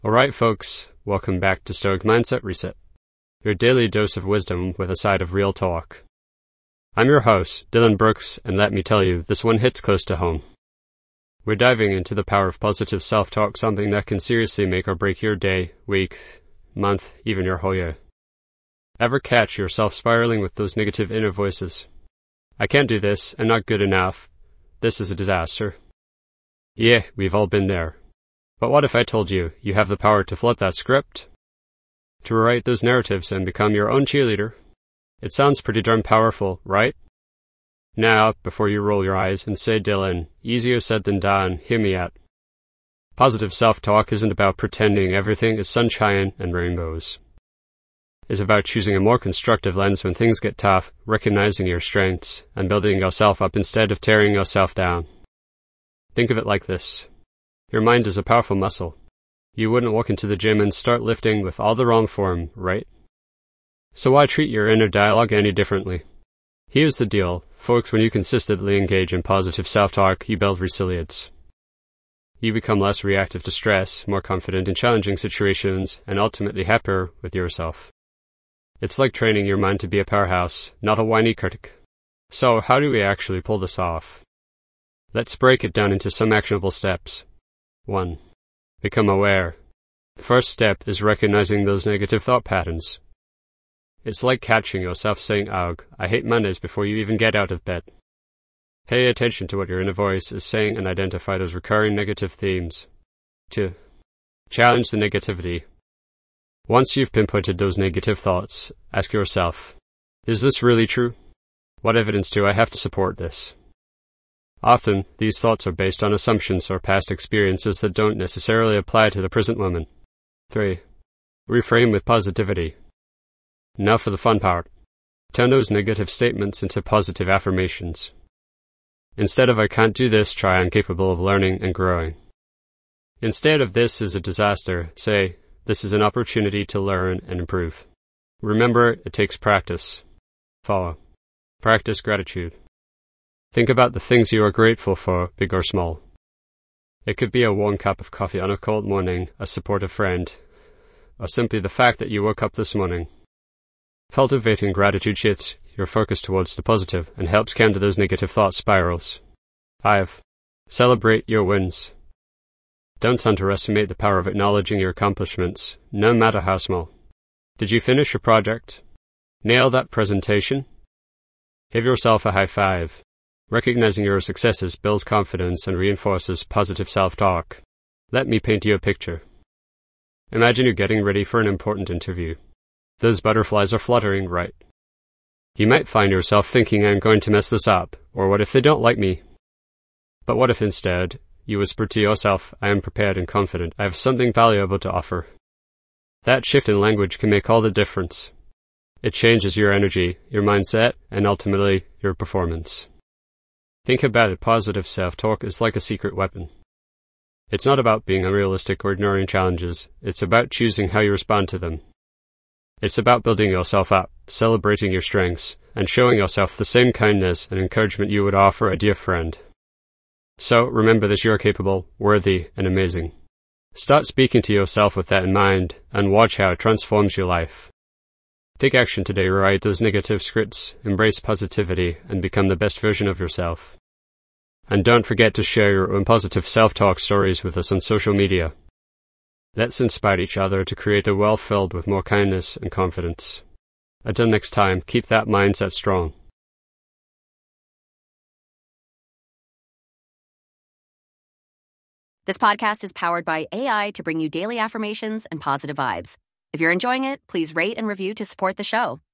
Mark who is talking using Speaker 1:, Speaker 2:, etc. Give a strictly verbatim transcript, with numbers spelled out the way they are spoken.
Speaker 1: Alright folks, welcome back to Stoic Mindset Reset, your daily dose of wisdom with a side of real talk. I'm your host, Dylan Brooks, and let me tell you, this one hits close to home. We're diving into the power of positive self-talk, something that can seriously make or break your day, week, month, even your whole year. Ever catch yourself spiraling with those negative inner voices? I can't do this, I'm not good enough, this is a disaster. Yeah, we've all been there. But what if I told you, you have the power to flip that script? To rewrite those narratives and become your own cheerleader? It sounds pretty darn powerful, right? Now, before you roll your eyes and say, Dylan, easier said than done, hear me out. Positive self-talk isn't about pretending everything is sunshine and rainbows. It's about choosing a more constructive lens when things get tough, recognizing your strengths, and building yourself up instead of tearing yourself down. Think of it like this. Your mind is a powerful muscle. You wouldn't walk into the gym and start lifting with all the wrong form, right? So why treat your inner dialogue any differently? Here's the deal, folks, when you consistently engage in positive self-talk, you build resilience. You become less reactive to stress, more confident in challenging situations, and ultimately happier with yourself. It's like training your mind to be a powerhouse, not a whiny critic. So how do we actually pull this off? Let's break it down into some actionable steps. one. Become aware. The first step is recognizing those negative thought patterns. It's like catching yourself saying, "Ugh, I hate Mondays," before you even get out of bed. Pay attention to what your inner voice is saying and identify those recurring negative themes. two. Challenge the negativity. Once you've pinpointed those negative thoughts, ask yourself, is this really true? What evidence do I have to support this? Often, these thoughts are based on assumptions or past experiences that don't necessarily apply to the present moment. three. Reframe with positivity. Now for the fun part. Turn those negative statements into positive affirmations. Instead of "I can't do this," try "I'm capable of learning and growing." Instead of "this is a disaster," say "this is an opportunity to learn and improve." Remember, it takes practice. four. Practice gratitude. Think about the things you are grateful for, big or small. It could be a warm cup of coffee on a cold morning, a supportive friend, or simply the fact that you woke up this morning. Cultivating gratitude shifts your focus towards the positive and helps counter those negative thought spirals. five. Celebrate your wins. Don't underestimate the power of acknowledging your accomplishments, no matter how small. Did you finish your project? Nail that presentation? Give yourself a high five. Recognizing your successes builds confidence and reinforces positive self-talk. Let me paint you a picture. Imagine you're getting ready for an important interview. Those butterflies are fluttering, right? You might find yourself thinking, "I'm going to mess this up," or "what if they don't like me?" But what if instead, you whisper to yourself, "I am prepared and confident, I have something valuable to offer." That shift in language can make all the difference. It changes your energy, your mindset, and ultimately, your performance. Think about it, positive self-talk is like a secret weapon. It's not about being unrealistic or ignoring challenges, it's about choosing how you respond to them. It's about building yourself up, celebrating your strengths, and showing yourself the same kindness and encouragement you would offer a dear friend. So, remember that you are capable, worthy, and amazing. Start speaking to yourself with that in mind, and watch how it transforms your life. Take action today, rewrite those negative scripts, embrace positivity, and become the best version of yourself. And don't forget to share your own positive self-talk stories with us on social media. Let's inspire each other to create a world filled with more kindness and confidence. Until next time, keep that mindset strong.
Speaker 2: This podcast is powered by A I to bring you daily affirmations and positive vibes. If you're enjoying it, please rate and review to support the show.